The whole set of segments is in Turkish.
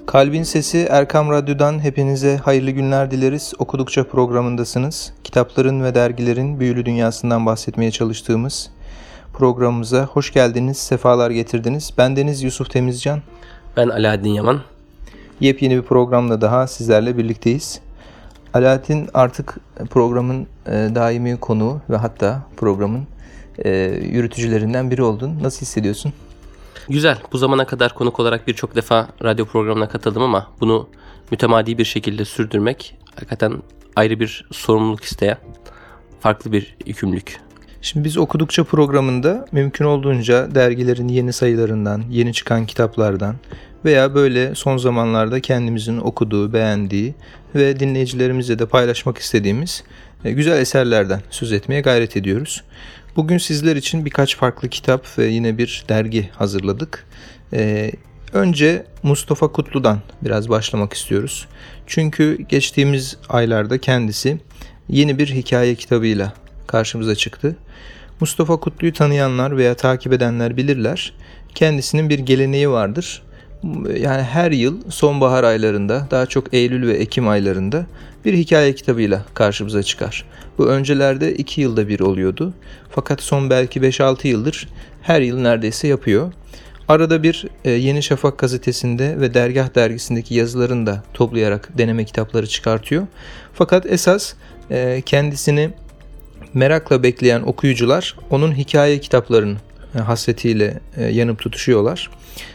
Kalbin Sesi Erkam Radyo'dan hepinize hayırlı günler dileriz. Okudukça programındasınız. Kitapların ve dergilerin büyülü dünyasından bahsetmeye çalıştığımız programımıza hoş geldiniz, sefalar getirdiniz. Bendeniz Yusuf Temizcan. Ben Alaaddin Yaman. Yepyeni bir programla daha sizlerle birlikteyiz. Alaaddin artık programın daimi konuğu ve hatta programın yürütücülerinden biri oldun. Nasıl hissediyorsun? Güzel. Bu zamana kadar konuk olarak birçok defa radyo programına katıldım ama bunu mütemadi bir şekilde sürdürmek hakikaten ayrı bir sorumluluk isteyen farklı bir yükümlülük. Şimdi biz okudukça programında mümkün olduğunca dergilerin yeni sayılarından, yeni çıkan kitaplardan veya böyle son zamanlarda kendimizin okuduğu, beğendiği ve dinleyicilerimizle de paylaşmak istediğimiz güzel eserlerden söz etmeye gayret ediyoruz. Bugün sizler için birkaç farklı kitap ve yine bir dergi hazırladık. Önce Mustafa Kutlu'dan biraz başlamak istiyoruz. Çünkü geçtiğimiz aylarda kendisi yeni bir hikaye kitabıyla karşımıza çıktı. Mustafa Kutlu'yu tanıyanlar veya takip edenler bilirler. Kendisinin bir geleneği vardır. Yani her yıl sonbahar aylarında, daha çok Eylül ve Ekim aylarında bir hikaye kitabıyla karşımıza çıkar. Bu öncelerde 2 yılda bir oluyordu. Fakat son belki 5-6 yıldır her yıl neredeyse yapıyor. Arada bir Yeni Şafak gazetesinde ve Dergah dergisindeki yazılarını da toplayarak deneme kitapları çıkartıyor. Fakat esas kendisini merakla bekleyen okuyucular onun hikaye kitaplarının hasretiyle yanıp tutuşuyorlar.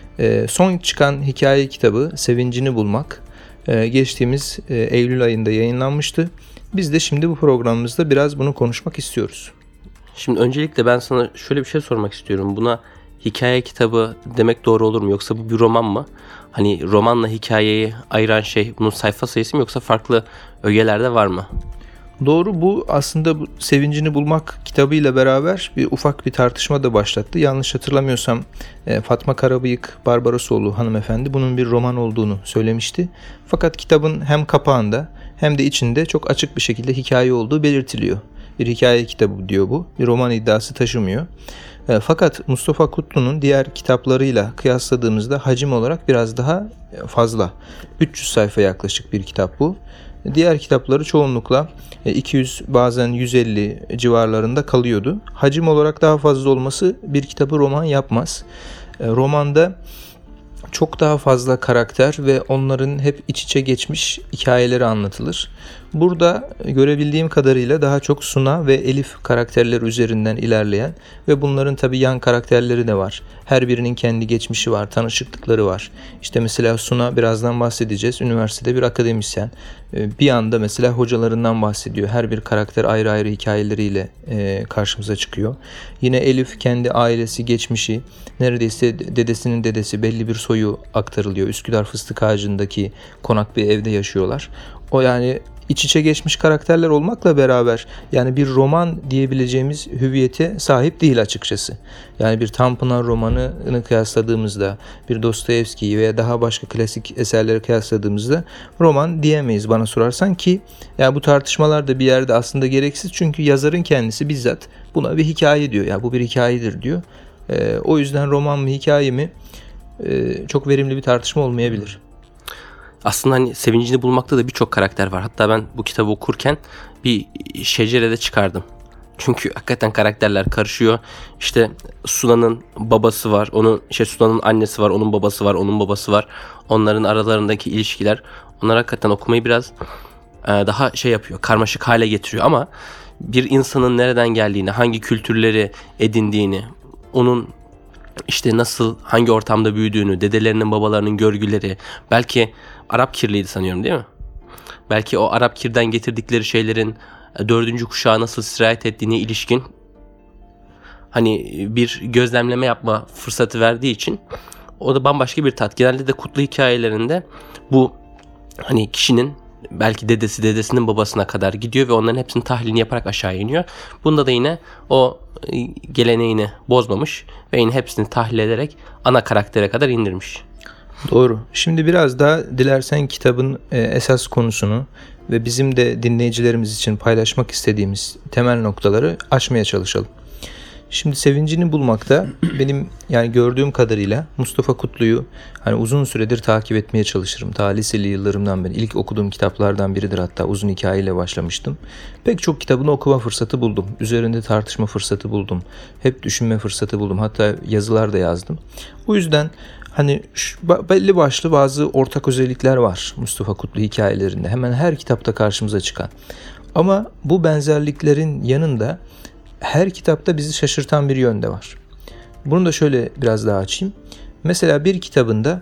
Son çıkan hikaye kitabı Sevincini Bulmak geçtiğimiz Eylül ayında yayınlanmıştı. Biz de şimdi bu programımızda biraz bunu konuşmak istiyoruz. Şimdi öncelikle ben sana şöyle bir şey sormak istiyorum. Buna hikaye kitabı demek doğru olur mu? Yoksa bu bir roman mı? Hani romanla hikayeyi ayıran şey bunun sayfa sayısı mı yoksa farklı ögelerde var mı? Doğru, bu aslında bu Sevincini Bulmak kitabıyla beraber ufak bir tartışma da başlattı. Yanlış hatırlamıyorsam Fatma Karabıyık Barbarosoğlu hanımefendi bunun bir roman olduğunu söylemişti. Fakat kitabın hem kapağında hem de içinde çok açık bir şekilde hikaye olduğu belirtiliyor. Bir hikaye kitabı diyor bu. Bir roman iddiası taşımıyor. Fakat Mustafa Kutlu'nun diğer kitaplarıyla kıyasladığımızda hacim olarak biraz daha fazla. 300 sayfa yaklaşık bir kitap bu. Diğer kitapları çoğunlukla 200 bazen 150 civarlarında kalıyordu. Hacim olarak daha fazla olması bir kitabı roman yapmaz. Romanda çok daha fazla karakter ve onların hep iç içe geçmiş hikayeleri anlatılır. Burada görebildiğim kadarıyla daha çok Suna ve Elif karakterleri üzerinden ilerleyen ve bunların tabii yan karakterleri de var. Her birinin kendi geçmişi var, tanışıklıkları var. İşte mesela Suna, birazdan bahsedeceğiz, üniversitede bir akademisyen. Bir anda mesela hocalarından bahsediyor. Her bir karakter ayrı ayrı hikayeleriyle karşımıza çıkıyor. Yine Elif kendi ailesi, geçmişi, neredeyse dedesinin dedesi, belli bir soyu aktarılıyor. Üsküdar Fıstık Ağacı'ndaki konak bir evde yaşıyorlar. O yani iç içe geçmiş karakterler olmakla beraber yani bir roman diyebileceğimiz hüviyete sahip değil açıkçası. Yani bir Tanpınar romanını kıyasladığımızda, bir Dostoyevski'yi veya daha başka klasik eserleri kıyasladığımızda roman diyemeyiz bana sorarsan ki yani bu tartışmalar da bir yerde aslında gereksiz çünkü yazarın kendisi bizzat buna bir hikaye diyor. Yani bu bir hikayedir diyor. O yüzden roman mı hikaye mi çok verimli bir tartışma olmayabilir. Aslında hani Sevincini Bulmakta da birçok karakter var. Hatta ben bu kitabı okurken bir şecerede çıkardım. Çünkü hakikaten karakterler karışıyor. İşte Suna'nın babası var. Suna'nın annesi var. Onun babası var. Onun babası var. Onların aralarındaki ilişkiler. Onlar hakikaten okumayı biraz daha yapıyor. Karmaşık hale getiriyor ama bir insanın nereden geldiğini, hangi kültürleri edindiğini, onun işte nasıl, hangi ortamda büyüdüğünü, dedelerinin, babalarının görgüleri, belki Arap kirliydi sanıyorum değil mi? Belki o Arap kirden getirdikleri şeylerin 4. kuşağa nasıl sirayet ettiğine ilişkin hani bir gözlemleme yapma fırsatı verdiği için o da bambaşka bir tat. Genelde de Kutlu hikayelerinde bu hani kişinin belki dedesinin babasına kadar gidiyor ve onların hepsinin tahlilini yaparak aşağı iniyor. Bunda da yine o geleneğini bozmamış ve yine hepsini tahlil ederek ana karaktere kadar indirmiş. Doğru. Şimdi biraz daha dilersen kitabın esas konusunu ve bizim de dinleyicilerimiz için paylaşmak istediğimiz temel noktaları açmaya çalışalım. Şimdi sevincini bulmakta benim yani gördüğüm kadarıyla Mustafa Kutlu'yu hani uzun süredir takip etmeye çalışırım. Ta liseli yıllarımdan beri ilk okuduğum kitaplardan biridir, hatta uzun hikayeyle başlamıştım. Pek çok kitabını okuma fırsatı buldum. Üzerinde tartışma fırsatı buldum. Hep düşünme fırsatı buldum. Hatta yazılar da yazdım. O yüzden hani belli başlı bazı ortak özellikler var Mustafa Kutlu hikayelerinde. Hemen her kitapta karşımıza çıkan. Ama bu benzerliklerin yanında her kitapta bizi şaşırtan bir yön de var. Bunu da şöyle biraz daha açayım. Mesela bir kitabında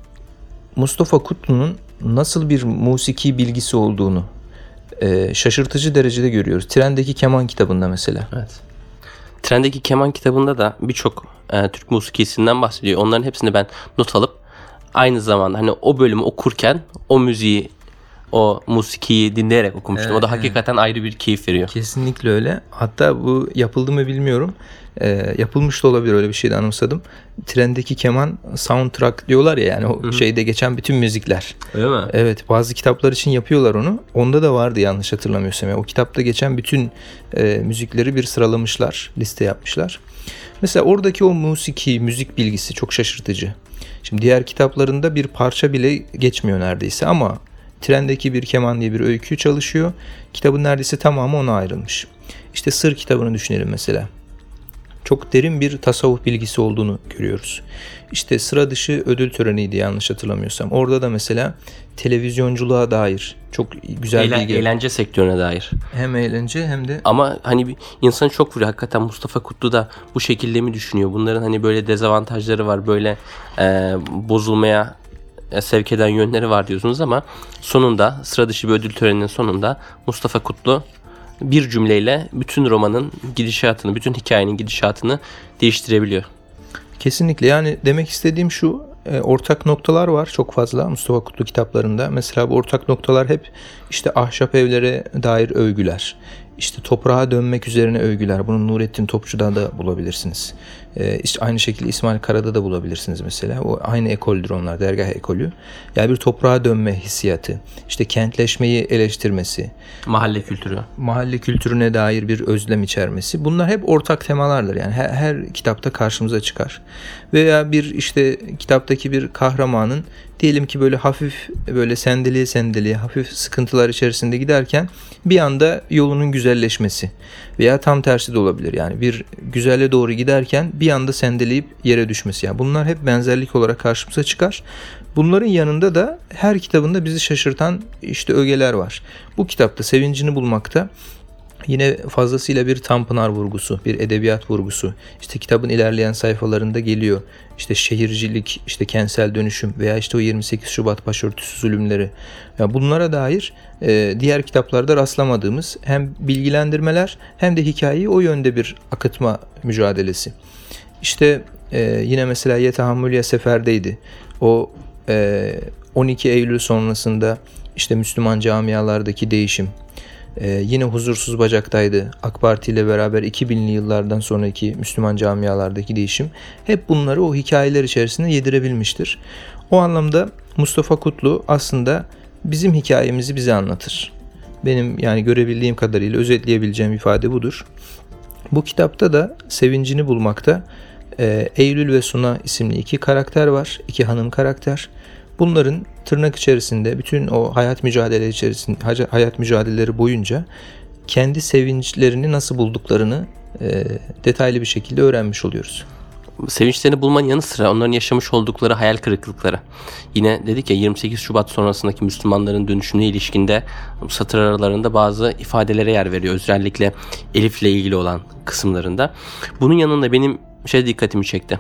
Mustafa Kutlu'nun nasıl bir musiki bilgisi olduğunu şaşırtıcı derecede görüyoruz. Trendeki Keman kitabında mesela. Evet. Trendeki Keman kitabında da birçok Türk musikisinden bahsediyor. Onların hepsini ben not alıp aynı zamanda hani o bölümü okurken o müziği, o musikiyi dinleyerek okumuştum. Evet, o da hakikaten ayrı bir keyif veriyor. Kesinlikle öyle. Hatta bu yapıldı mı bilmiyorum. Yapılmış da olabilir, öyle bir şey de anımsadım. Trendeki Keman soundtrack diyorlar ya, yani o şeyde geçen bütün müzikler. Öyle mi? Evet, bazı kitaplar için yapıyorlar onu. Onda da vardı yanlış hatırlamıyorsam. Yani o kitapta geçen bütün müzikleri bir sıralamışlar, liste yapmışlar. Mesela oradaki o müzik bilgisi çok şaşırtıcı. Şimdi diğer kitaplarında bir parça bile geçmiyor neredeyse ama Trendeki bir Keman diye bir öykü çalışıyor. Kitabın neredeyse tamamı ona ayrılmış. İşte Sır kitabını düşünelim mesela. Çok derin bir tasavvuf bilgisi olduğunu görüyoruz. İşte Sıra Dışı ödül töreniydi yanlış hatırlamıyorsam. Orada da mesela televizyonculuğa dair çok güzel bilgi. Eğlence sektörüne dair. Hem eğlence hem de... Ama hani bir insanı çok vuruyor. Hakikaten Mustafa Kutlu da bu şekilde mi düşünüyor? Bunların hani böyle dezavantajları var. Böyle bozulmaya sevk eden yönleri var diyorsunuz ama sonunda Sıra Dışı bir ödül töreninin sonunda Mustafa Kutlu bir cümleyle bütün romanın gidişatını, bütün hikayenin gidişatını değiştirebiliyor. Kesinlikle, yani demek istediğim şu, ortak noktalar var çok fazla Mustafa Kutlu kitaplarında. Mesela bu ortak noktalar hep işte ahşap evlere dair övgüler, işte toprağa dönmek üzerine övgüler. Bunu Nurettin Topçu'da da bulabilirsiniz. İşte aynı şekilde İsmail Kara'da da bulabilirsiniz mesela. O aynı ekoldür onlar, dergah ekolü. Yani bir toprağa dönme hissiyatı, işte kentleşmeyi eleştirmesi, mahalle kültürüne dair bir özlem içermesi. Bunlar hep ortak temalardır. Yani her kitapta karşımıza çıkar. Veya bir işte kitaptaki bir kahramanın diyelim ki böyle hafif böyle sendeliye hafif sıkıntılar içerisinde giderken bir anda yolunun güzelleşmesi veya tam tersi de olabilir. Yani bir güzelle doğru giderken bir anda sendeleyip yere düşmesi. Yani bunlar hep benzerlik olarak karşımıza çıkar. Bunların yanında da her kitabında bizi şaşırtan işte ögeler var. Bu kitapta Sevincini Bulmak'ta yine fazlasıyla bir Tanpınar vurgusu, bir edebiyat vurgusu. İşte kitabın ilerleyen sayfalarında geliyor. İşte şehircilik, işte kentsel dönüşüm veya işte o 28 Şubat başörtüsü zulümleri. Yani bunlara dair diğer kitaplarda rastlamadığımız hem bilgilendirmeler hem de hikayeyi o yönde bir akıtma mücadelesi. İşte yine mesela Ya Tahammül Ya Sefer'deydi. O 12 Eylül sonrasında işte Müslüman camialardaki değişim. Yine Huzursuz Bacak'taydı. AK Parti ile beraber 2000'li yıllardan sonraki Müslüman camialardaki değişim. Hep bunları o hikayeler içerisinde yedirebilmiştir. O anlamda Mustafa Kutlu aslında bizim hikayemizi bize anlatır. Benim yani görebildiğim kadarıyla özetleyebileceğim ifade budur. Bu kitapta da Sevincini Bulmak'ta Eylül ve Suna isimli iki karakter var. İki hanım karakter. Bunların tırnak içerisinde bütün o hayat mücadeleleri boyunca kendi sevinçlerini nasıl bulduklarını detaylı bir şekilde öğrenmiş oluyoruz. Sevinçlerini bulmanın yanı sıra onların yaşamış oldukları hayal kırıklıkları. Yine dedik ya 28 Şubat sonrasındaki Müslümanların dönüşümüne ilişkinde satır aralarında bazı ifadelere yer veriyor. Özellikle Elif'le ilgili olan kısımlarında. Bunun yanında benim dikkatimi çekti.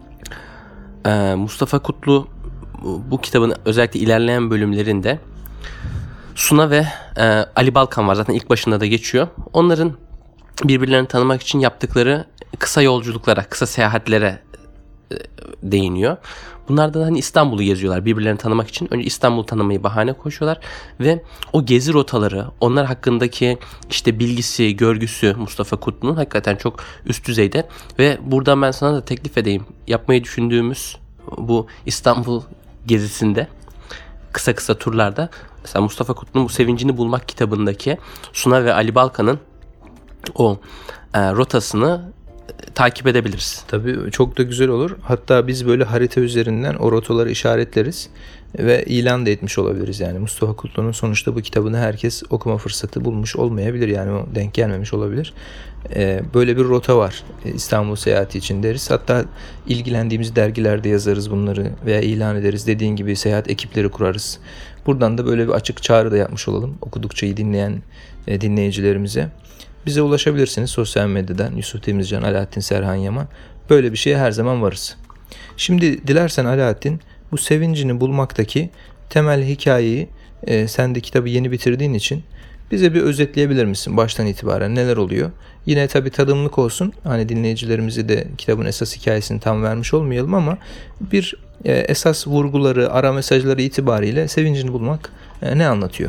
Mustafa Kutlu bu kitabın özellikle ilerleyen bölümlerinde Suna ve Ali Balkan var. Zaten ilk başında da geçiyor. Onların birbirlerini tanımak için yaptıkları kısa yolculuklara, kısa seyahatlere değiniyor. Bunlar da hani İstanbul'u geziyorlar birbirlerini tanımak için. Önce İstanbul'u tanımayı bahane koşuyorlar ve o gezi rotaları, onlar hakkındaki işte bilgisi, görgüsü Mustafa Kutlu'nun hakikaten çok üst düzeyde ve buradan ben sana da teklif edeyim. Yapmayı düşündüğümüz bu İstanbul gezisinde kısa kısa turlarda mesela Mustafa Kutlu'nun bu Sevincini Bulmak kitabındaki Suna ve Ali Balkan'ın o rotasını takip edebiliriz. Tabii çok da güzel olur. Hatta biz böyle harita üzerinden o rotaları işaretleriz ve ilan da etmiş olabiliriz. Yani Mustafa Kutlu'nun sonuçta bu kitabını herkes okuma fırsatı bulmuş olmayabilir. Yani o denk gelmemiş olabilir. Böyle bir rota var İstanbul seyahati için deriz. Hatta ilgilendiğimiz dergilerde yazarız bunları veya ilan ederiz. Dediğin gibi seyahat ekipleri kurarız. Buradan da böyle bir açık çağrı da yapmış olalım okudukça iyi dinleyen dinleyicilerimize. Bize ulaşabilirsiniz sosyal medyadan. Yusuf Temizcan, Alaaddin Serhan Yaman. Böyle bir şeye her zaman varız. Şimdi dilersen Alaaddin, bu sevincini bulmaktaki temel hikayeyi sen de kitabı yeni bitirdiğin için bize bir özetleyebilir misin baştan itibaren neler oluyor? Yine tabii tadımlık olsun. Hani dinleyicilerimize de kitabın esas hikayesini tam vermiş olmayalım ama bir esas vurguları, ara mesajları itibariyle sevincini bulmak ne anlatıyor?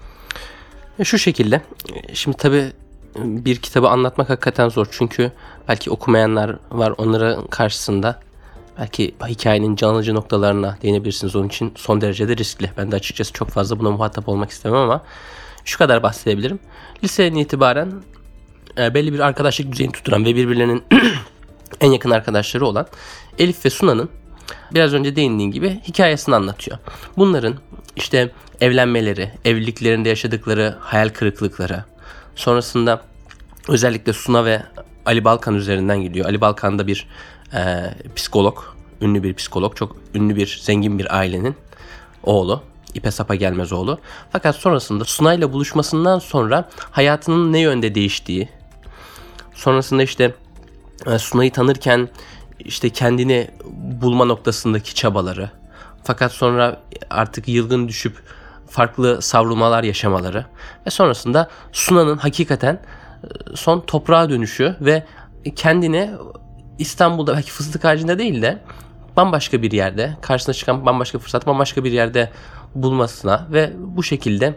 Şu şekilde. Şimdi tabii bir kitabı anlatmak hakikaten zor. Çünkü belki okumayanlar var, onların karşısında belki hikayenin can alıcı noktalarına değinebilirsiniz. Onun için son derece de riskli. Ben de açıkçası çok fazla buna muhatap olmak istemem ama şu kadar bahsedebilirim. Liseden itibaren belli bir arkadaşlık düzeyini tutturan ve birbirlerinin en yakın arkadaşları olan Elif ve Suna'nın biraz önce değindiğim gibi hikayesini anlatıyor. Bunların işte evlenmeleri, evliliklerinde yaşadıkları hayal kırıklıkları, sonrasında özellikle Suna ve Ali Balkan üzerinden gidiyor. Ali Balkan da bir psikolog, ünlü bir psikolog, çok ünlü bir zengin bir ailenin oğlu. İpe sapa gelmez oğlu. Fakat sonrasında Suna ile buluşmasından sonra hayatının ne yönde değiştiği, sonrasında işte Suna'yı tanırken işte kendini bulma noktasındaki çabaları, fakat sonra artık yılgın düşüp farklı savrulmalar yaşamaları ve sonrasında Suna'nın hakikaten son toprağa dönüşü ve kendini İstanbul'da belki fıstık ağacında değil de bambaşka bir yerde, karşısına çıkan bambaşka fırsat, bambaşka bir yerde bulmasına ve bu şekilde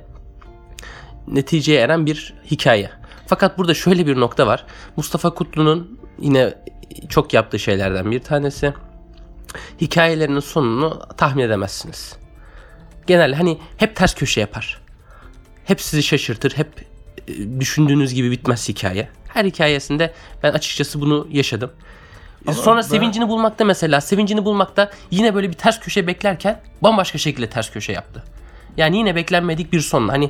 neticeye eren bir hikaye. Fakat burada şöyle bir nokta var. Mustafa Kutlu'nun yine çok yaptığı şeylerden bir tanesi, hikayelerinin sonunu tahmin edemezsiniz. Genelde hani hep ters köşe yapar. Hep sizi şaşırtır. Hep düşündüğünüz gibi bitmez hikaye. Her hikayesinde ben açıkçası bunu yaşadım. Ama sonra sevincini bulmakta mesela, sevincini bulmakta yine böyle bir ters köşe beklerken bambaşka şekilde ters köşe yaptı. Yani yine beklenmedik bir son. Hani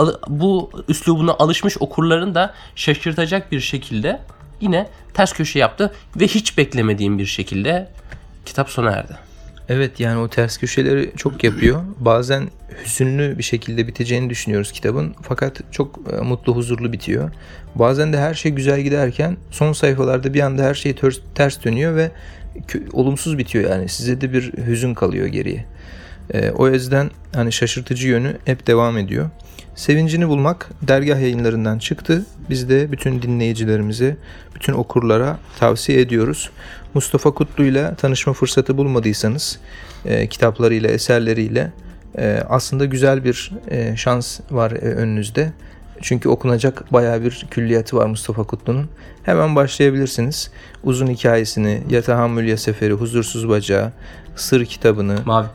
bu üslubuna alışmış okurların da şaşırtacak bir şekilde yine ters köşe yaptı ve hiç beklemediğim bir şekilde kitap sona erdi. Evet, yani o ters köşeleri çok yapıyor. Bazen hüzünlü bir şekilde biteceğini düşünüyoruz kitabın. Fakat çok mutlu, huzurlu bitiyor. Bazen de her şey güzel giderken son sayfalarda bir anda her şey ters dönüyor ve olumsuz bitiyor yani. Size de bir hüzün kalıyor geriye. O yüzden hani şaşırtıcı yönü hep devam ediyor. Sevincini bulmak dergah yayınlarından çıktı. Biz de bütün dinleyicilerimize, bütün okurlara tavsiye ediyoruz. Mustafa Kutlu ile tanışma fırsatı bulmadıysanız kitaplarıyla, eserleriyle aslında güzel bir şans var önünüzde. Çünkü okunacak bayağı bir külliyatı var Mustafa Kutlu'nun. Hemen başlayabilirsiniz. Uzun hikayesini, Ya Tahammül Ya Seferi, Huzursuz Bacağı, Sır kitabını,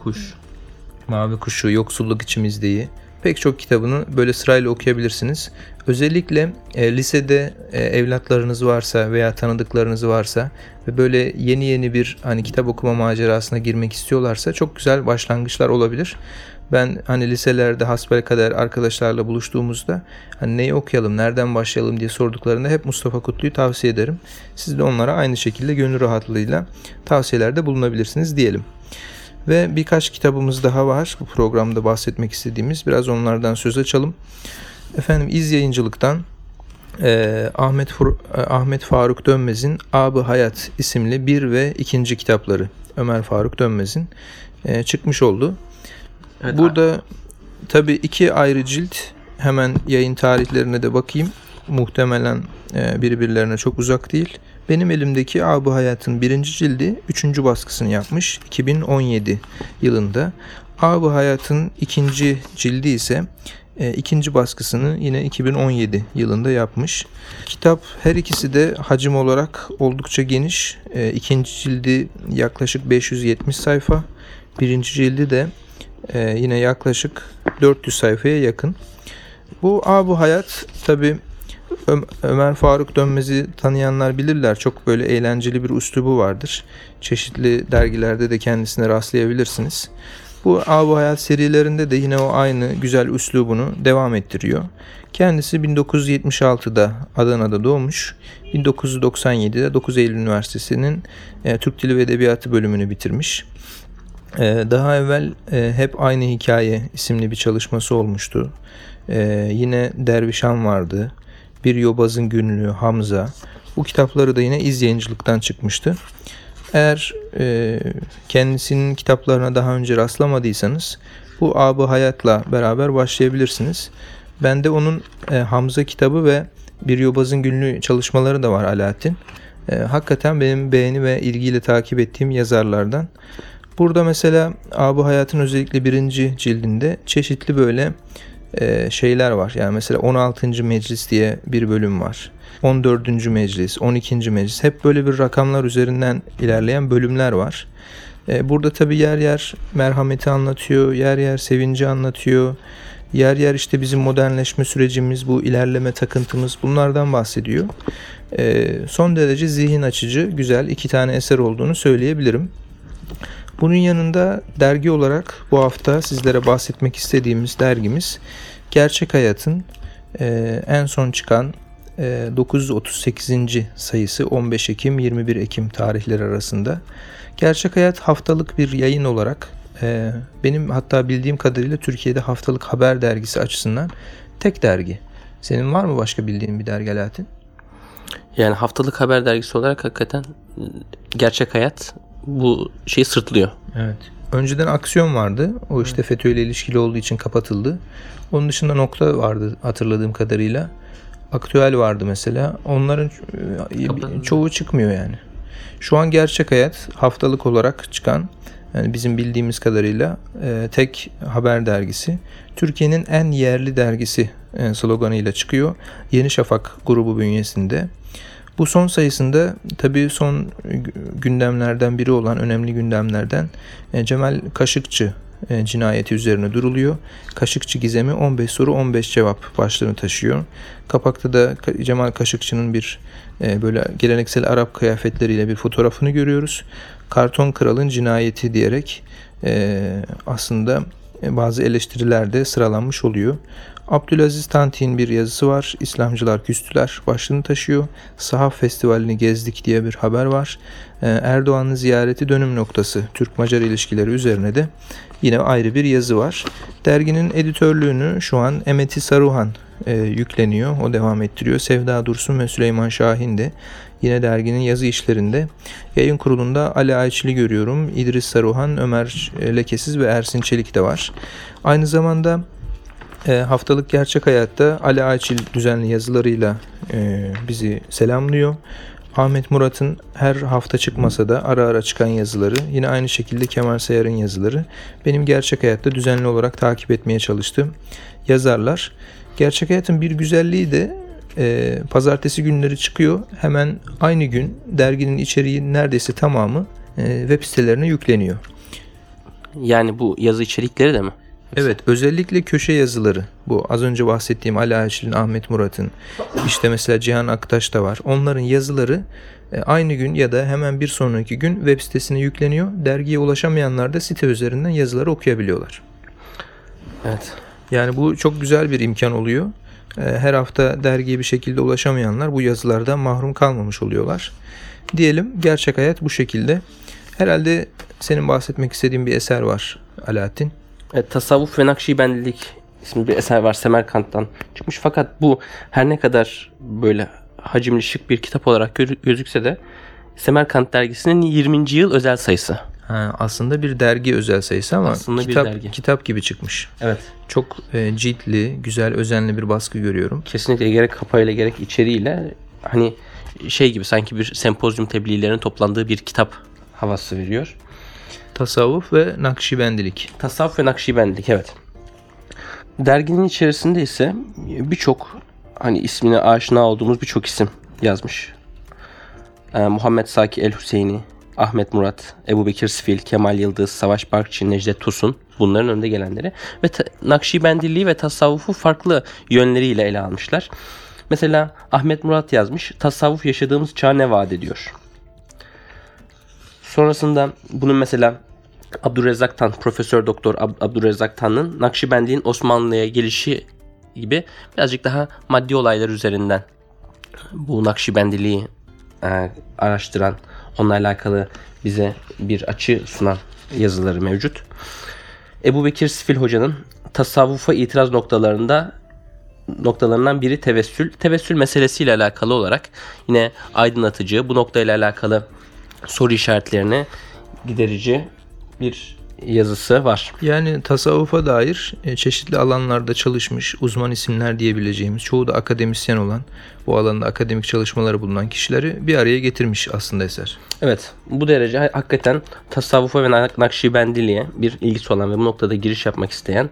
Mavi Kuşu, Yoksulluk İçimizde'yi, pek çok kitabını böyle sırayla okuyabilirsiniz. Özellikle lisede evlatlarınız varsa veya tanıdıklarınız varsa ve böyle yeni bir hani kitap okuma macerasına girmek istiyorlarsa çok güzel başlangıçlar olabilir. Ben hani liselerde hasbelkader arkadaşlarla buluştuğumuzda hani neyi okuyalım, nereden başlayalım diye sorduklarında hep Mustafa Kutlu'yu tavsiye ederim. Siz de onlara aynı şekilde gönül rahatlığıyla tavsiyelerde bulunabilirsiniz diyelim. Ve birkaç kitabımız daha var bu programda bahsetmek istediğimiz. Biraz onlardan söz açalım. Efendim, İz Yayıncılık'tan Ahmet Faruk Dönmez'in Ab-ı Hayat isimli 1 ve 2. kitapları Ömer Faruk Dönmez'in çıkmış oldu. Evet, burada tabii 2 ayrı cilt, hemen yayın tarihlerine de bakayım. Muhtemelen birbirlerine çok uzak değil. Benim elimdeki Ab-ı Hayat'ın 1. cildi 3. baskısını yapmış 2017 yılında. Ab-ı Hayat'ın 2. cildi ise 2. baskısını yine 2017 yılında yapmış. Kitap her ikisi de hacim olarak oldukça geniş. 2. cildi yaklaşık 570 sayfa. 1. cildi de yine yaklaşık 400 sayfaya yakın. Bu Ab-ı Hayat tabi Ömer Faruk Dönmez'i tanıyanlar bilirler. Çok böyle eğlenceli bir üslubu vardır. Çeşitli dergilerde de kendisine rastlayabilirsiniz. Bu Ab-ı Hayat serilerinde de yine o aynı güzel üslubunu devam ettiriyor. Kendisi 1976'da Adana'da doğmuş. 1997'de 9 Eylül Üniversitesi'nin Türk Dili ve Edebiyatı bölümünü bitirmiş. Daha evvel Hep Aynı Hikaye isimli bir çalışması olmuştu. Yine Dervişan vardı. Bir Yobazın Günlüğü, Hamza. Bu kitapları da yine İz Yayıncılık'tan çıkmıştı. Eğer kendisinin kitaplarına daha önce rastlamadıysanız bu Ab-ı Hayat'la beraber başlayabilirsiniz. Bende onun Hamza kitabı ve Bir Yobazın Günlüğü çalışmaları da var Alaaddin. Hakikaten benim beğeni ve ilgiyle takip ettiğim yazarlardan. Burada mesela Ab-ı Hayat'ın özellikle 1. cildinde çeşitli böyle şeyler var. Yani mesela 16. Meclis diye bir bölüm var. 14. Meclis, 12. Meclis, hep böyle bir rakamlar üzerinden ilerleyen bölümler var. Burada tabii yer yer merhameti anlatıyor, yer yer sevinci anlatıyor, yer yer işte bizim modernleşme sürecimiz, bu ilerleme takıntımız, bunlardan bahsediyor. Son derece zihin açıcı, güzel 2 tane eser olduğunu söyleyebilirim. Bunun yanında dergi olarak bu hafta sizlere bahsetmek istediğimiz dergimiz Gerçek Hayat'ın en son çıkan 938. sayısı 15 Ekim 21 Ekim tarihleri arasında. Gerçek Hayat haftalık bir yayın olarak benim hatta bildiğim kadarıyla Türkiye'de haftalık haber dergisi açısından tek dergi. Senin var mı başka bildiğin bir dergi Alaaddin? Yani haftalık haber dergisi olarak hakikaten Gerçek Hayat bu şeyi sırtlıyor. Evet. Önceden Aksiyon vardı. O işte FETÖ ile ilişkili olduğu için kapatıldı. Onun dışında Nokta vardı hatırladığım kadarıyla. Aktüel vardı mesela. Onların çoğu çıkmıyor yani. Şu an Gerçek Hayat haftalık olarak çıkan, yani bizim bildiğimiz kadarıyla tek haber dergisi. Türkiye'nin en yerli dergisi sloganıyla çıkıyor. Yeni Şafak grubu bünyesinde. Bu son sayısında tabii son gündemlerden biri olan, önemli gündemlerden Cemal Kaşıkçı cinayeti üzerine duruluyor. Kaşıkçı gizemi 15 soru 15 cevap başlığını taşıyor. Kapakta da Cemal Kaşıkçı'nın bir böyle geleneksel Arap kıyafetleriyle bir fotoğrafını görüyoruz. Karton Kralın Cinayeti diyerek aslında bazı eleştiriler de sıralanmış oluyor. Abdülaziz Tantik'in bir yazısı var. İslamcılar küstüler başlığını taşıyor. Sahaf Festivali'ni gezdik diye bir haber var. Erdoğan'ın ziyareti dönüm noktası Türk-Macar ilişkileri üzerine de yine ayrı bir yazı var. Derginin editörlüğünü şu an Emeti Saruhan yükleniyor. O devam ettiriyor. Sevda Dursun ve Süleyman Şahin de yine derginin yazı işlerinde. Yayın kurulunda Ali Ayçil'i görüyorum. İdris Saruhan, Ömer Lekesiz ve Ersin Çelik de var. Aynı zamanda haftalık Gerçek Hayat'ta Ali Ayçil düzenli yazılarıyla bizi selamlıyor. Ahmet Murat'ın her hafta çıkmasa da ara ara çıkan yazıları, yine aynı şekilde Kemal Sayar'ın yazıları benim Gerçek Hayat'ta düzenli olarak takip etmeye çalıştığım yazarlar. Gerçek Hayat'ın bir güzelliği de pazartesi günleri çıkıyor. Hemen aynı gün derginin içeriği neredeyse tamamı web sitelerine yükleniyor. Yani bu yazı içerikleri de mi? Evet, özellikle köşe yazıları, bu az önce bahsettiğim Ali Ayçil'in, Ahmet Murat'ın, işte mesela Cihan Aktaş da var. Onların yazıları aynı gün ya da hemen bir sonraki gün web sitesine yükleniyor. Dergiye ulaşamayanlar da site üzerinden yazıları okuyabiliyorlar. Evet. Yani bu çok güzel bir imkan oluyor. Her hafta dergiye bir şekilde ulaşamayanlar bu yazılardan mahrum kalmamış oluyorlar. Diyelim Gerçek Hayat bu şekilde. Herhalde senin bahsetmek istediğin bir eser var Alaaddin. Tasavvuf ve Nakşibendilik isimli bir eser var, Semerkant'tan çıkmış. Fakat bu her ne kadar böyle hacimli şık bir kitap olarak gözükse de Semerkant dergisinin 20. yıl özel sayısı. Aslında bir dergi özel sayısı ama kitap gibi çıkmış. Evet. Çok ciltli, güzel, özenli bir baskı görüyorum. Kesinlikle gerek kapağıyla gerek içeriğiyle hani şey gibi, sanki bir sempozyum tebliğlerinin toplandığı bir kitap havası veriyor. Tasavvuf ve Nakşibendilik. Tasavvuf ve Nakşibendilik, evet. Derginin içerisinde ise birçok hani ismine aşina olduğumuz birçok isim yazmış. Muhammed Saki El-Hüseyni, Ahmet Murat, Ebu Bekir Sifil, Kemal Yıldız, Savaş Barkçı, Necdet Tosun, bunların önde gelenleri ve Nakşibendiliği ve tasavvufu farklı yönleriyle ele almışlar. Mesela Ahmet Murat yazmış. Tasavvuf yaşadığımız çağa ne vaat ediyor? Sonrasında bunun mesela Abdurrezzak Tan, Profesör Doktor Abdurrezzak Tan'ın Nakşibendi'nin Osmanlı'ya gelişi gibi birazcık daha maddi olaylar üzerinden bu Nakşibendiliği araştıran, onunla alakalı bize bir açı sunan yazıları mevcut. Ebu Bekir Sifil Hoca'nın tasavvufa itiraz noktalarından biri tevessül. Tevessül meselesiyle alakalı olarak yine aydınlatıcı, bu noktayla alakalı soru işaretlerini giderici bir yazısı var. Yani tasavvufa dair çeşitli alanlarda çalışmış uzman isimler diyebileceğimiz, çoğu da akademisyen olan, bu alanda akademik çalışmaları bulunan kişileri bir araya getirmiş aslında eser. Evet, bu derece hakikaten tasavvufa ve Nakşibendiliğe bir ilgisi olan ve bu noktada giriş yapmak isteyen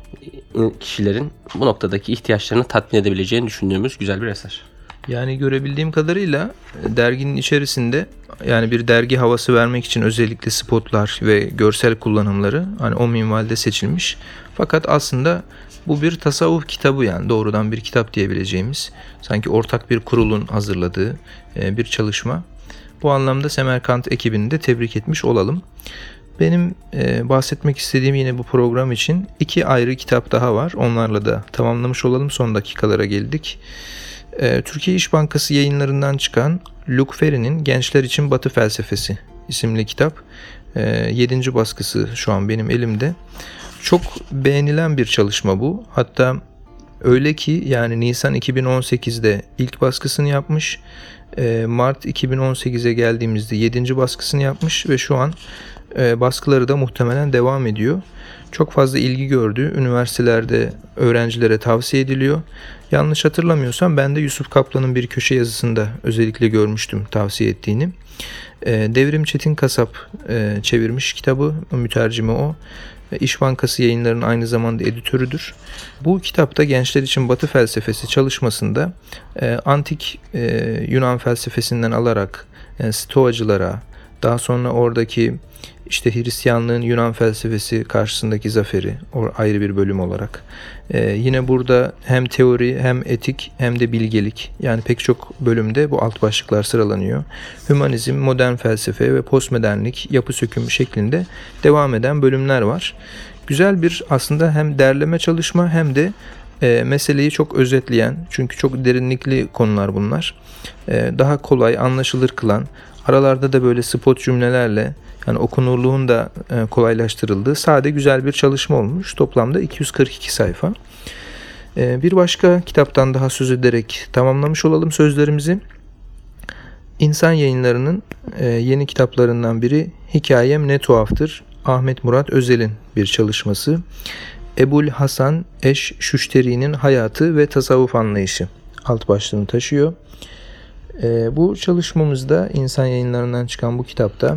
kişilerin bu noktadaki ihtiyaçlarını tatmin edebileceğini düşündüğümüz güzel bir eser. Yani görebildiğim kadarıyla derginin içerisinde, yani bir dergi havası vermek için özellikle spotlar ve görsel kullanımları hani o minvalde seçilmiş. Fakat aslında bu bir tasavvuf kitabı, yani doğrudan bir kitap diyebileceğimiz, sanki ortak bir kurulun hazırladığı bir çalışma. Bu anlamda Semerkant ekibini de tebrik etmiş olalım. Benim bahsetmek istediğim yine bu program için 2 ayrı kitap daha var. Onlarla da tamamlamış olalım. Son dakikalara geldik. Türkiye İş Bankası yayınlarından çıkan Luc Ferry'nin Gençler İçin Batı Felsefesi isimli kitap. 7. baskısı şu an benim elimde. Çok beğenilen bir çalışma bu. Hatta öyle ki yani Nisan 2018'de ilk baskısını yapmış. Mart 2018'e geldiğimizde 7. baskısını yapmış ve şu an baskıları da muhtemelen devam ediyor. Çok fazla ilgi gördü. Üniversitelerde öğrencilere tavsiye ediliyor. Yanlış hatırlamıyorsam ben de Yusuf Kaplan'ın bir köşe yazısında özellikle görmüştüm tavsiye ettiğini. Devrim Çetin Kasap çevirmiş kitabı, mütercimi o. İş Bankası yayınlarının aynı zamanda editörüdür. Bu kitapta Gençler İçin Batı Felsefesi çalışmasında antik Yunan felsefesinden alarak Stoacılara, daha sonra oradaki işte Hristiyanlığın Yunan felsefesi karşısındaki zaferi ayrı bir bölüm olarak. Yine burada hem teori hem etik hem de bilgelik, yani pek çok bölümde bu alt başlıklar sıralanıyor. Hümanizm, modern felsefe ve postmodernlik, yapı sökümü şeklinde devam eden bölümler var. Güzel bir aslında hem derleme çalışma hem de meseleyi çok özetleyen, çünkü çok derinlikli konular bunlar. Daha kolay anlaşılır kılan, aralarda da böyle spot cümlelerle, yani okunurluğun da kolaylaştırıldığı sade güzel bir çalışma olmuş. Toplamda 242 sayfa. Bir başka kitaptan daha söz ederek tamamlamış olalım sözlerimizi. İnsan Yayınları'nın yeni kitaplarından biri Hikayem Ne Tuhaftır. Ahmet Murat Özel'in bir çalışması. Ebul Hasan Eş-Şüşteri'nin hayatı ve tasavvuf anlayışı alt başlığını taşıyor. Bu çalışmamızda İnsan Yayınları'ndan çıkan bu kitapta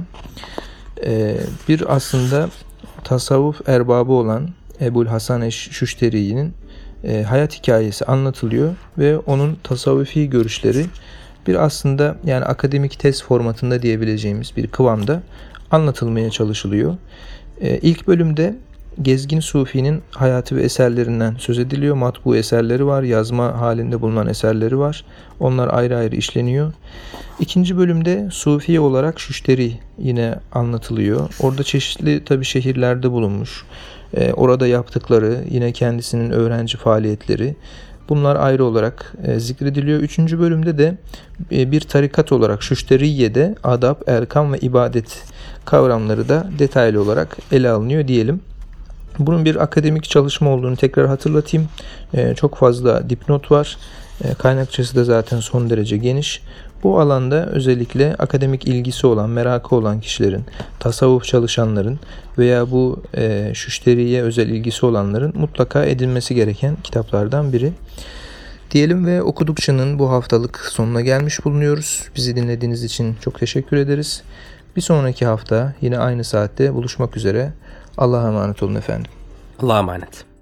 bir aslında tasavvuf erbabı olan Ebul Hasan Eş-Şüşteri'nin hayat hikayesi anlatılıyor ve onun tasavvufi görüşleri bir aslında yani akademik tez formatında diyebileceğimiz bir kıvamda anlatılmaya çalışılıyor. İlk bölümde Gezgin Sufi'nin hayatı ve eserlerinden söz ediliyor. Matbu eserleri var, yazma halinde bulunan eserleri var. Onlar ayrı ayrı işleniyor. İkinci bölümde Sufi olarak Şüşteri yine anlatılıyor. Orada çeşitli tabii şehirlerde bulunmuş. Orada yaptıkları, yine kendisinin öğrenci faaliyetleri, bunlar ayrı olarak zikrediliyor. Üçüncü bölümde de bir tarikat olarak Şüşteriye'de adab, erkam ve ibadet kavramları da detaylı olarak ele alınıyor diyelim. Bunun bir akademik çalışma olduğunu tekrar hatırlatayım. Çok fazla dipnot var. Kaynakçası da zaten son derece geniş. Bu alanda özellikle akademik ilgisi olan, merakı olan kişilerin, tasavvuf çalışanların veya bu Şüşteriye özel ilgisi olanların mutlaka edinmesi gereken kitaplardan biri. Diyelim ve Okudukça'nın bu haftalık sonuna gelmiş bulunuyoruz. Bizi dinlediğiniz için çok teşekkür ederiz. Bir sonraki hafta yine aynı saatte buluşmak üzere. Allah'a emanet olun efendim. Allah'a emanet.